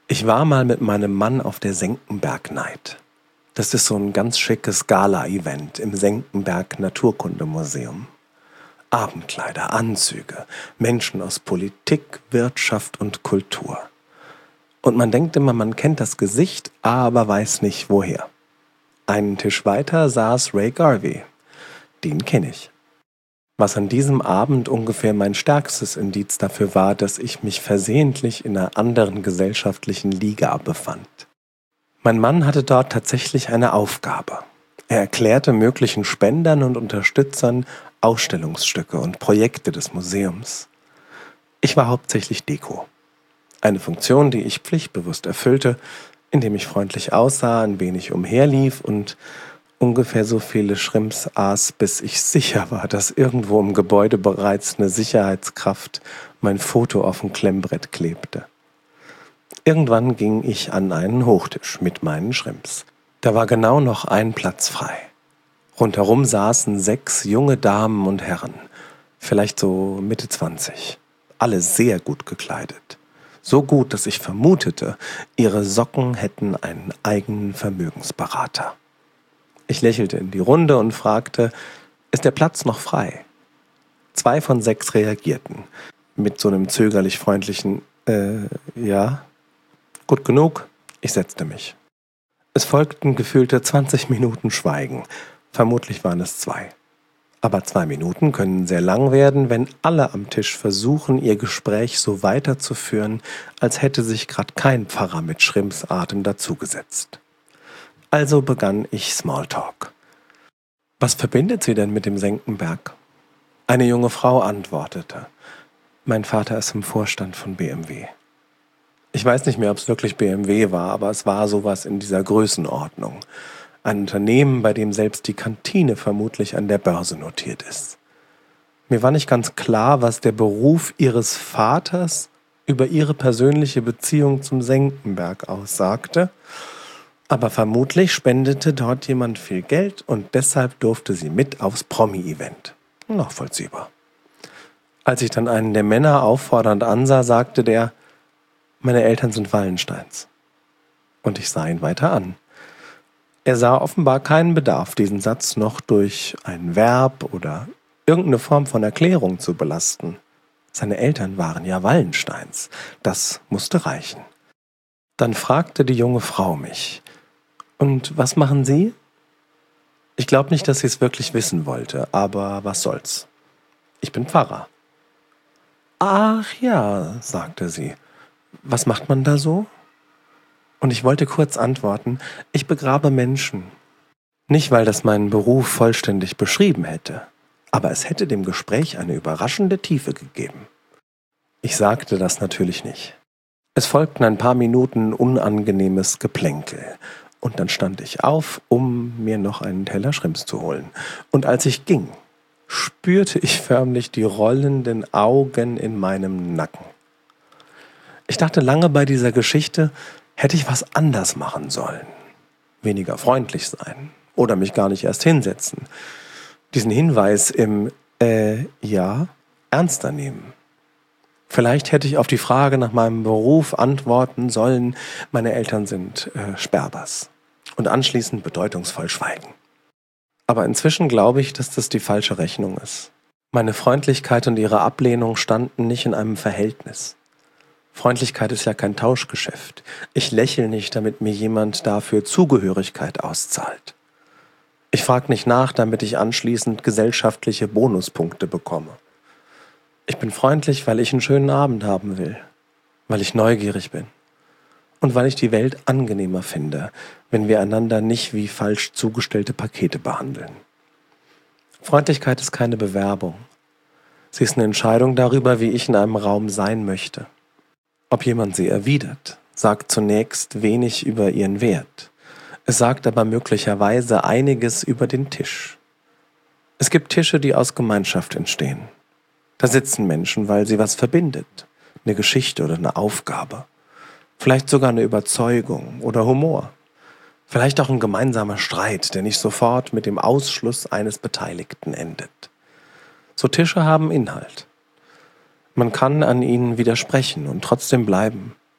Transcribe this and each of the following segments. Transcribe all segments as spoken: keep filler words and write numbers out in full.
Ich war mal mit meinem Mann auf der Senckenberg Night. Das ist so ein ganz schickes Gala-Event im Senckenberg Naturkundemuseum. Abendkleider, Anzüge, Menschen aus Politik, Wirtschaft und Kultur. Und man denkt immer, man kennt das Gesicht, aber weiß nicht woher. Einen Tisch weiter saß Ray Garvey. Den kenne ich. Was an diesem Abend ungefähr mein stärkstes Indiz dafür war, dass ich mich versehentlich in einer anderen gesellschaftlichen Liga befand. Mein Mann hatte dort tatsächlich eine Aufgabe. Er erklärte möglichen Spendern und Unterstützern Ausstellungsstücke und Projekte des Museums. Ich war hauptsächlich Deko. Eine Funktion, die ich pflichtbewusst erfüllte, indem ich freundlich aussah, ein wenig umherlief und ungefähr so viele Shrimps aß, bis ich sicher war, dass irgendwo im Gebäude bereits eine Sicherheitskraft mein Foto auf dem Klemmbrett klebte. Irgendwann ging ich an einen Hochtisch mit meinen Shrimps. Da war genau noch ein Platz frei. Rundherum saßen sechs junge Damen und Herren, vielleicht so Mitte zwanzig, alle sehr gut gekleidet. So gut, dass ich vermutete, ihre Socken hätten einen eigenen Vermögensberater. Ich lächelte in die Runde und fragte, ist der Platz noch frei? Zwei von sechs reagierten, mit so einem zögerlich freundlichen, äh, ja, gut genug, ich setzte mich. Es folgten gefühlte zwanzig Minuten Schweigen, vermutlich waren es zwei. Aber zwei Minuten können sehr lang werden, wenn alle am Tisch versuchen, ihr Gespräch so weiterzuführen, als hätte sich gerade kein Pfarrer mit Schrimpsatem dazugesetzt. Also begann ich Smalltalk. Was verbindet Sie denn mit dem Senckenberg? Eine junge Frau antwortete. Mein Vater ist im Vorstand von B M W. Ich weiß nicht mehr, ob es wirklich B M W war, aber es war sowas in dieser Größenordnung. Ein Unternehmen, bei dem selbst die Kantine vermutlich an der Börse notiert ist. Mir war nicht ganz klar, was der Beruf ihres Vaters über ihre persönliche Beziehung zum Senckenberg aussagte, aber vermutlich spendete dort jemand viel Geld und deshalb durfte sie mit aufs Promi-Event. Nachvollziehbar. Als ich dann einen der Männer auffordernd ansah, sagte der, meine Eltern sind Wallensteins. Und ich sah ihn weiter an. Er sah offenbar keinen Bedarf, diesen Satz noch durch ein Verb oder irgendeine Form von Erklärung zu belasten. Seine Eltern waren ja Wallensteins. Das musste reichen. Dann fragte die junge Frau mich, und was machen Sie? Ich glaube nicht, dass sie es wirklich wissen wollte, aber was soll's. Ich bin Pfarrer. Ach ja, sagte sie. Was macht man da so? Und ich wollte kurz antworten, ich begrabe Menschen. Nicht, weil das meinen Beruf vollständig beschrieben hätte, aber es hätte dem Gespräch eine überraschende Tiefe gegeben. Ich sagte das natürlich nicht. Es folgten ein paar Minuten unangenehmes Geplänkel. Und dann stand ich auf, um mir noch einen Teller Shrimps zu holen. Und als ich ging, spürte ich förmlich die rollenden Augen in meinem Nacken. Ich dachte lange bei dieser Geschichte, hätte ich was anders machen sollen. Weniger freundlich sein oder mich gar nicht erst hinsetzen. Diesen Hinweis im äh, ja ernster nehmen. Vielleicht hätte ich auf die Frage nach meinem Beruf antworten sollen, meine Eltern sind äh, Sperbers. Und anschließend bedeutungsvoll schweigen. Aber inzwischen glaube ich, dass das die falsche Rechnung ist. Meine Freundlichkeit und ihre Ablehnung standen nicht in einem Verhältnis. Freundlichkeit ist ja kein Tauschgeschäft. Ich lächle nicht, damit mir jemand dafür Zugehörigkeit auszahlt. Ich frage nicht nach, damit ich anschließend gesellschaftliche Bonuspunkte bekomme. Ich bin freundlich, weil ich einen schönen Abend haben will, weil ich neugierig bin und weil ich die Welt angenehmer finde, wenn wir einander nicht wie falsch zugestellte Pakete behandeln. Freundlichkeit ist keine Bewerbung. Sie ist eine Entscheidung darüber, wie ich in einem Raum sein möchte. Ob jemand sie erwidert, sagt zunächst wenig über ihren Wert. Es sagt aber möglicherweise einiges über den Tisch. Es gibt Tische, die aus Gemeinschaft entstehen. Da sitzen Menschen, weil sie was verbindet, eine Geschichte oder eine Aufgabe, vielleicht sogar eine Überzeugung oder Humor, vielleicht auch ein gemeinsamer Streit, der nicht sofort mit dem Ausschluss eines Beteiligten endet. So Tische haben Inhalt. Man kann an ihnen widersprechen und trotzdem bleiben.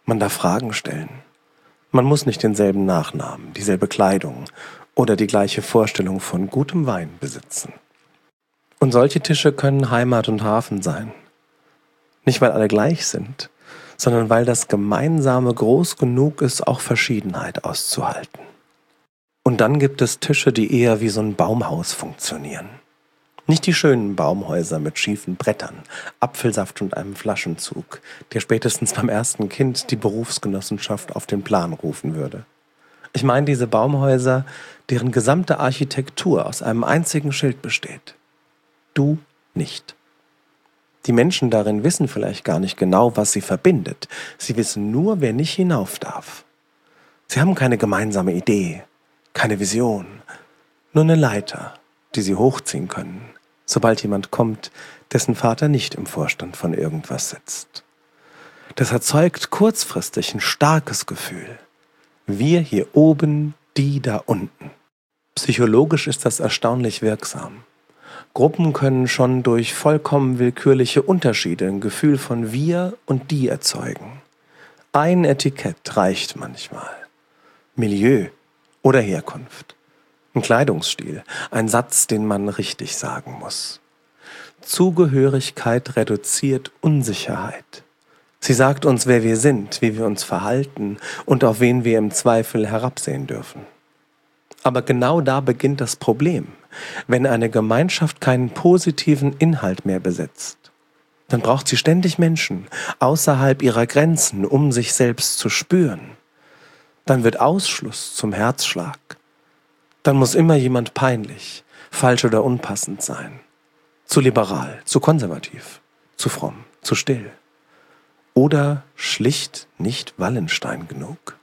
Man darf Fragen stellen. Man muss nicht denselben Nachnamen, dieselbe Kleidung oder die gleiche Vorstellung von gutem Wein besitzen. Und solche Tische können Heimat und Hafen sein. Nicht, weil alle gleich sind, sondern weil das Gemeinsame groß genug ist, auch Verschiedenheit auszuhalten. Und dann gibt es Tische, die eher wie so ein Baumhaus funktionieren. Nicht die schönen Baumhäuser mit schiefen Brettern, Apfelsaft und einem Flaschenzug, der spätestens beim ersten Kind die Berufsgenossenschaft auf den Plan rufen würde. Ich meine diese Baumhäuser, deren gesamte Architektur aus einem einzigen Schild besteht. Du nicht. Die Menschen darin wissen vielleicht gar nicht genau, was sie verbindet. Sie wissen nur, wer nicht hinauf darf. Sie haben keine gemeinsame Idee, keine Vision, nur eine Leiter, die sie hochziehen können, sobald jemand kommt, dessen Vater nicht im Vorstand von irgendwas sitzt. Das erzeugt kurzfristig ein starkes Gefühl. Wir hier oben, die da unten. Psychologisch ist das erstaunlich wirksam. Gruppen können schon durch vollkommen willkürliche Unterschiede ein Gefühl von wir und die erzeugen. Ein Etikett reicht manchmal. Milieu oder Herkunft. Ein Kleidungsstil, ein Satz, den man richtig sagen muss. Zugehörigkeit reduziert Unsicherheit. Sie sagt uns, wer wir sind, wie wir uns verhalten und auf wen wir im Zweifel herabsehen dürfen. Aber genau da beginnt das Problem. Wenn eine Gemeinschaft keinen positiven Inhalt mehr besitzt, dann braucht sie ständig Menschen außerhalb ihrer Grenzen, um sich selbst zu spüren. Dann wird Ausschluss zum Herzschlag. Dann muss immer jemand peinlich, falsch oder unpassend sein. Zu liberal, zu konservativ, zu fromm, zu still. Oder schlicht nicht Wallenstein genug.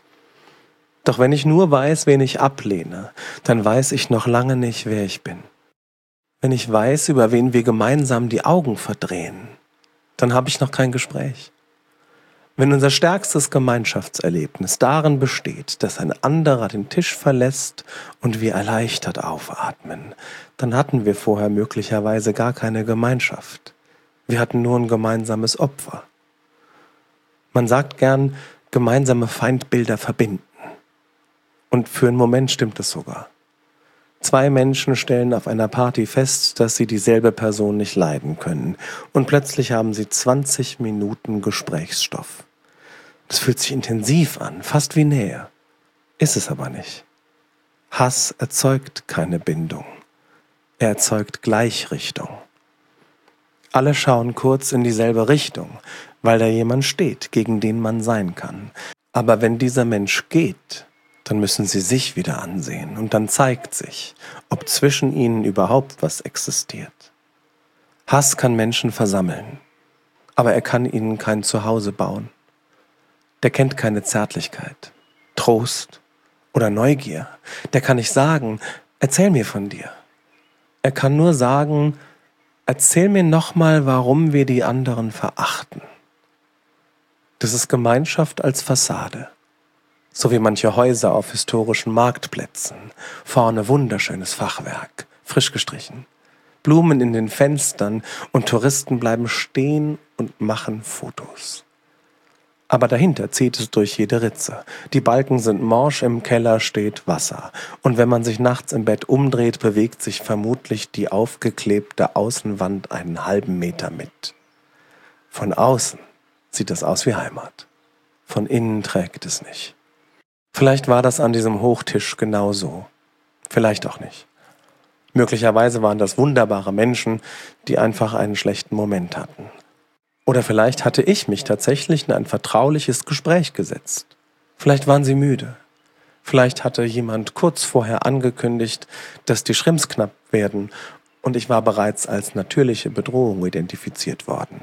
Doch wenn ich nur weiß, wen ich ablehne, dann weiß ich noch lange nicht, wer ich bin. Wenn ich weiß, über wen wir gemeinsam die Augen verdrehen, dann habe ich noch kein Gespräch. Wenn unser stärkstes Gemeinschaftserlebnis darin besteht, dass ein anderer den Tisch verlässt und wir erleichtert aufatmen, dann hatten wir vorher möglicherweise gar keine Gemeinschaft. Wir hatten nur ein gemeinsames Opfer. Man sagt gern, gemeinsame Feindbilder verbinden. Und für einen Moment stimmt es sogar. Zwei Menschen stellen auf einer Party fest, dass sie dieselbe Person nicht leiden können. Und plötzlich haben sie zwanzig Minuten Gesprächsstoff. Das fühlt sich intensiv an, fast wie Nähe. Ist es aber nicht. Hass erzeugt keine Bindung. Er erzeugt Gleichrichtung. Alle schauen kurz in dieselbe Richtung, weil da jemand steht, gegen den man sein kann. Aber wenn dieser Mensch geht, dann müssen sie sich wieder ansehen und dann zeigt sich, ob zwischen ihnen überhaupt was existiert. Hass kann Menschen versammeln, aber er kann ihnen kein Zuhause bauen. Der kennt keine Zärtlichkeit, Trost oder Neugier. Der kann nicht sagen, erzähl mir von dir. Er kann nur sagen, erzähl mir nochmal, warum wir die anderen verachten. Das ist Gemeinschaft als Fassade. So wie manche Häuser auf historischen Marktplätzen. Vorne wunderschönes Fachwerk, frisch gestrichen. Blumen in den Fenstern und Touristen bleiben stehen und machen Fotos. Aber dahinter zieht es durch jede Ritze. Die Balken sind morsch, im Keller steht Wasser. Und wenn man sich nachts im Bett umdreht, bewegt sich vermutlich die aufgeklebte Außenwand einen halben Meter mit. Von außen sieht es aus wie Heimat. Von innen trägt es nicht. Vielleicht war das an diesem Hochtisch genauso. Vielleicht auch nicht. Möglicherweise waren das wunderbare Menschen, die einfach einen schlechten Moment hatten. Oder vielleicht hatte ich mich tatsächlich in ein vertrauliches Gespräch gesetzt. Vielleicht waren sie müde. Vielleicht hatte jemand kurz vorher angekündigt, dass die Shrimps knapp werden und ich war bereits als natürliche Bedrohung identifiziert worden.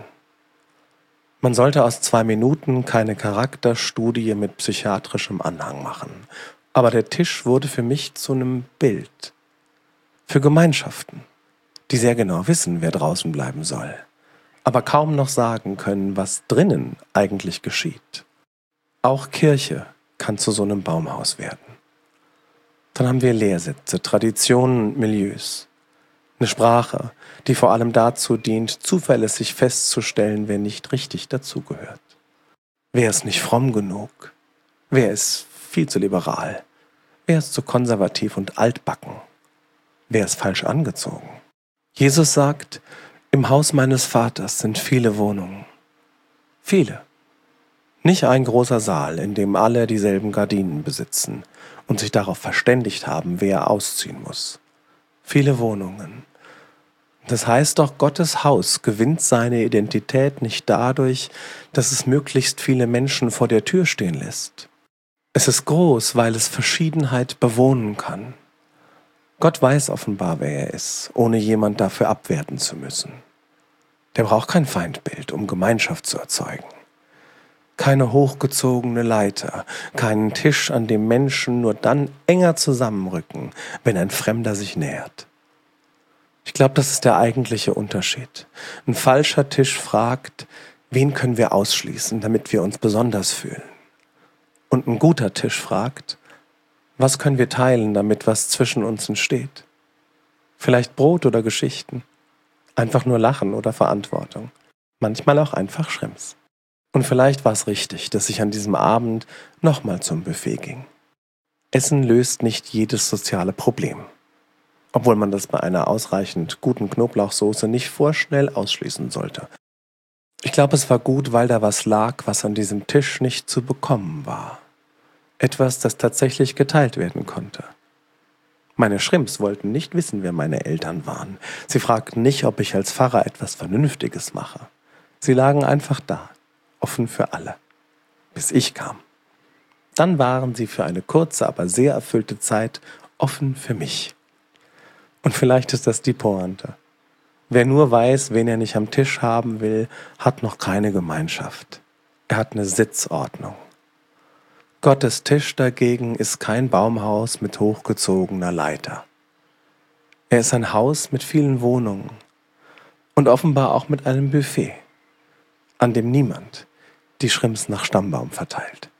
Man sollte aus zwei Minuten keine Charakterstudie mit psychiatrischem Anhang machen. Aber der Tisch wurde für mich zu einem Bild. Für Gemeinschaften, die sehr genau wissen, wer draußen bleiben soll, aber kaum noch sagen können, was drinnen eigentlich geschieht. Auch Kirche kann zu so einem Baumhaus werden. Dann haben wir Lehrsitze, Traditionen und Milieus. Eine Sprache, die vor allem dazu dient, zuverlässig festzustellen, wer nicht richtig dazugehört. Wer ist nicht fromm genug? Wer ist viel zu liberal? Wer ist zu konservativ und altbacken? Wer ist falsch angezogen? Jesus sagt, im Haus meines Vaters sind viele Wohnungen. Viele. Nicht ein großer Saal, in dem alle dieselben Gardinen besitzen und sich darauf verständigt haben, wer ausziehen muss. Viele Wohnungen. Das heißt doch, Gottes Haus gewinnt seine Identität nicht dadurch, dass es möglichst viele Menschen vor der Tür stehen lässt. Es ist groß, weil es Verschiedenheit bewohnen kann. Gott weiß offenbar, wer er ist, ohne jemand dafür abwerten zu müssen. Der braucht kein Feindbild, um Gemeinschaft zu erzeugen. Keine hochgezogene Leiter, keinen Tisch, an dem Menschen nur dann enger zusammenrücken, wenn ein Fremder sich nähert. Ich glaube, das ist der eigentliche Unterschied. Ein falscher Tisch fragt, wen können wir ausschließen, damit wir uns besonders fühlen? Und ein guter Tisch fragt, was können wir teilen, damit was zwischen uns entsteht? Vielleicht Brot oder Geschichten, einfach nur Lachen oder Verantwortung, manchmal auch einfach Schrimps. Und vielleicht war es richtig, dass ich an diesem Abend nochmal zum Buffet ging. Essen löst nicht jedes soziale Problem. Obwohl man das bei einer ausreichend guten Knoblauchsoße nicht vorschnell ausschließen sollte. Ich glaube, es war gut, weil da was lag, was an diesem Tisch nicht zu bekommen war. Etwas, das tatsächlich geteilt werden konnte. Meine Schrimps wollten nicht wissen, wer meine Eltern waren. Sie fragten nicht, ob ich als Pfarrer etwas Vernünftiges mache. Sie lagen einfach da, offen für alle, bis ich kam. Dann waren sie für eine kurze, aber sehr erfüllte Zeit offen für mich. Und vielleicht ist das die Pointe. Wer nur weiß, wen er nicht am Tisch haben will, hat noch keine Gemeinschaft. Er hat eine Sitzordnung. Gottes Tisch dagegen ist kein Baumhaus mit hochgezogener Leiter. Er ist ein Haus mit vielen Wohnungen und offenbar auch mit einem Buffet, an dem niemand die Schrimps nach Stammbaum verteilt.